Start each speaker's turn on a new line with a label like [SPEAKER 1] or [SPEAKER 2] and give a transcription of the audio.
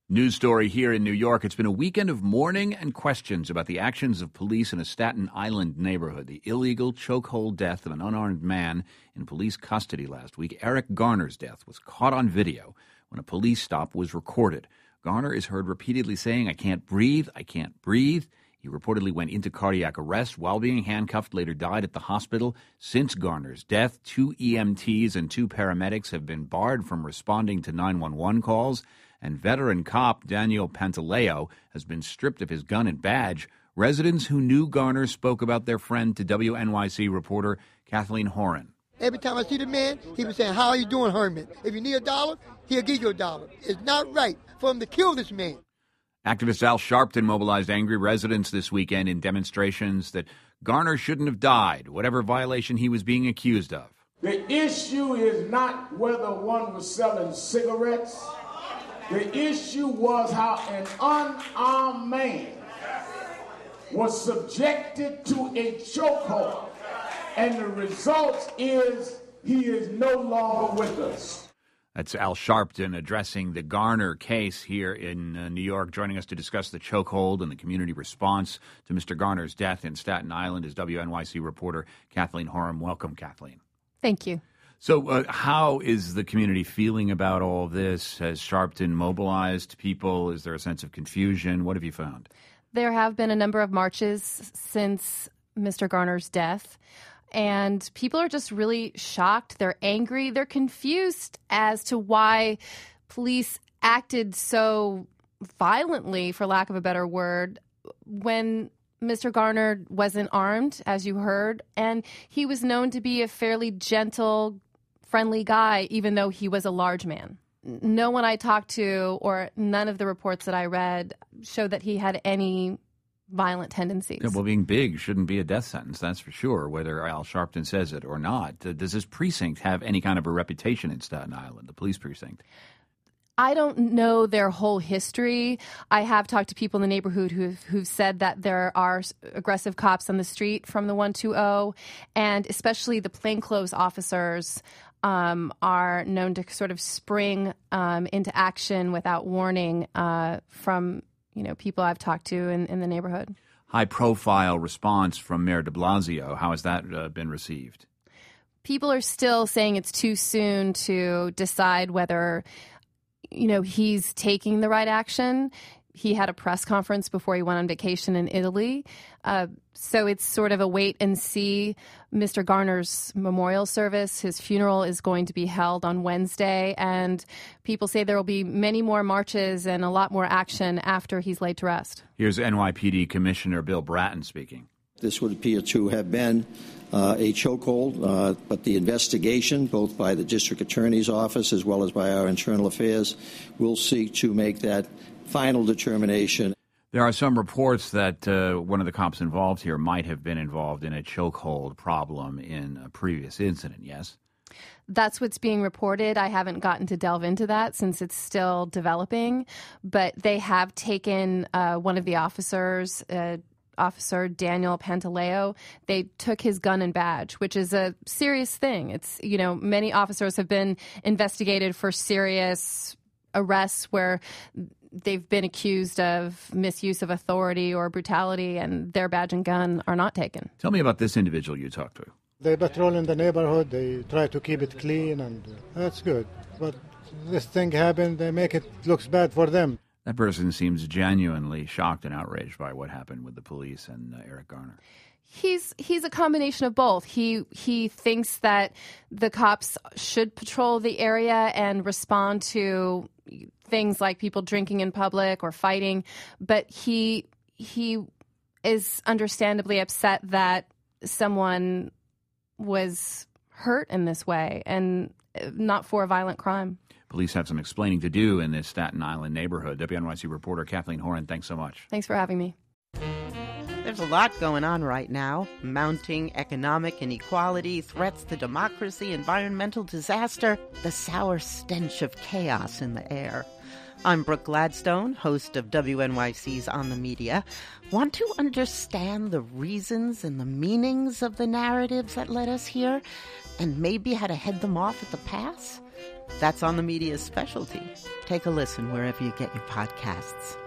[SPEAKER 1] News story here in New York. It's been a weekend of mourning and questions about the actions of police in a Staten Island neighborhood. The illegal chokehold death of an unarmed man in police custody last week. Eric Garner's death was caught on video when a police stop was recorded. Garner is heard repeatedly saying, "I can't breathe, I can't breathe." He reportedly went into cardiac arrest while being handcuffed, later died at the hospital. Since Garner's death, 2 EMTs and 2 paramedics have been barred from responding to 911 calls. And veteran cop Daniel Pantaleo has been stripped of his gun and badge. Residents who knew Garner spoke about their friend to WNYC reporter Kathleen Horan.
[SPEAKER 2] Every time I see the man, he was saying, "How are you doing, Herman? If you need $1, he'll give you $1. It's not right for him to kill this man."
[SPEAKER 1] Activist Al Sharpton mobilized angry residents this weekend in demonstrations that Garner shouldn't have died, whatever violation he was being accused of.
[SPEAKER 3] The issue is not whether one was selling cigarettes. The issue was how an unarmed man was subjected to a chokehold. And the result is he is no longer with us.
[SPEAKER 1] That's Al Sharpton addressing the Garner case here in New York. Joining us to discuss the chokehold and the community response to Mr. Garner's death in Staten Island is WNYC reporter Kathleen Horan. Welcome, Kathleen.
[SPEAKER 4] Thank you.
[SPEAKER 1] So how is the community feeling about all this? Has Sharpton mobilized people? Is there a sense of confusion? What have you found?
[SPEAKER 4] There have been a number of marches since Mr. Garner's death, and people are just really shocked. They're angry. They're confused as to why police acted so violently, for lack of a better word, when Mr. Garner wasn't armed, as you heard, and he was known to be a fairly gentle, friendly guy, even though he was a large man. No one I talked to, or none of the reports that I read, showed that he had any violent tendencies.
[SPEAKER 1] Yeah, well, being big shouldn't be a death sentence, that's for sure, whether Al Sharpton says it or not. Does this precinct have any kind of a reputation in Staten Island, the police precinct?
[SPEAKER 4] I don't know their whole history. I have talked to people in the neighborhood who've said that there are aggressive cops on the street from the 120, and especially the plainclothes officers are known to sort of spring into action without warning from people I've talked to in the neighborhood.
[SPEAKER 1] High-profile response from Mayor de Blasio. How has that been received?
[SPEAKER 4] People are still saying it's too soon to decide whether he's taking the right action. He had a press conference before he went on vacation in Italy. So it's sort of a wait and see. Mr. Garner's memorial service, his funeral, is going to be held on Wednesday. And people say there will be many more marches and a lot more action after he's laid to rest.
[SPEAKER 1] Here's NYPD Commissioner Bill Bratton speaking.
[SPEAKER 5] This would appear to have been a chokehold, but the investigation, both by the district attorney's office as well as by our internal affairs, will seek to make that final determination.
[SPEAKER 1] There are some reports that one of the cops involved here might have been involved in a chokehold problem in a previous incident, yes?
[SPEAKER 4] That's what's being reported. I haven't gotten to delve into that since it's still developing, but they have taken one of the officers, Officer Daniel Pantaleo. They took his gun and badge, which is a serious thing. It's, many officers have been investigated for serious arrests where they've been accused of misuse of authority or brutality, and their badge and gun are not taken.
[SPEAKER 1] Tell me about this individual you talked to.
[SPEAKER 6] They patrol in the neighborhood. They try to keep it clean, and that's good. But this thing happened. They make it looks bad for them.
[SPEAKER 1] That person seems genuinely shocked and outraged by what happened with the police and Eric Garner.
[SPEAKER 4] He's a combination of both. He thinks that the cops should patrol the area and respond to things like people drinking in public or fighting, but he is understandably upset that someone was hurt in this way and not for a violent crime.
[SPEAKER 1] Police have some explaining to do in this Staten Island neighborhood. WNYC reporter Kathleen Horan, thanks so much.
[SPEAKER 4] Thanks for having me.
[SPEAKER 7] There's a lot going on right now. Mounting economic inequality, threats to democracy, environmental disaster, the sour stench of chaos in the air. I'm Brooke Gladstone, host of WNYC's On the Media. Want to understand the reasons and the meanings of the narratives that led us here, and maybe how to head them off at the pass? That's On the Media's specialty. Take a listen wherever you get your podcasts.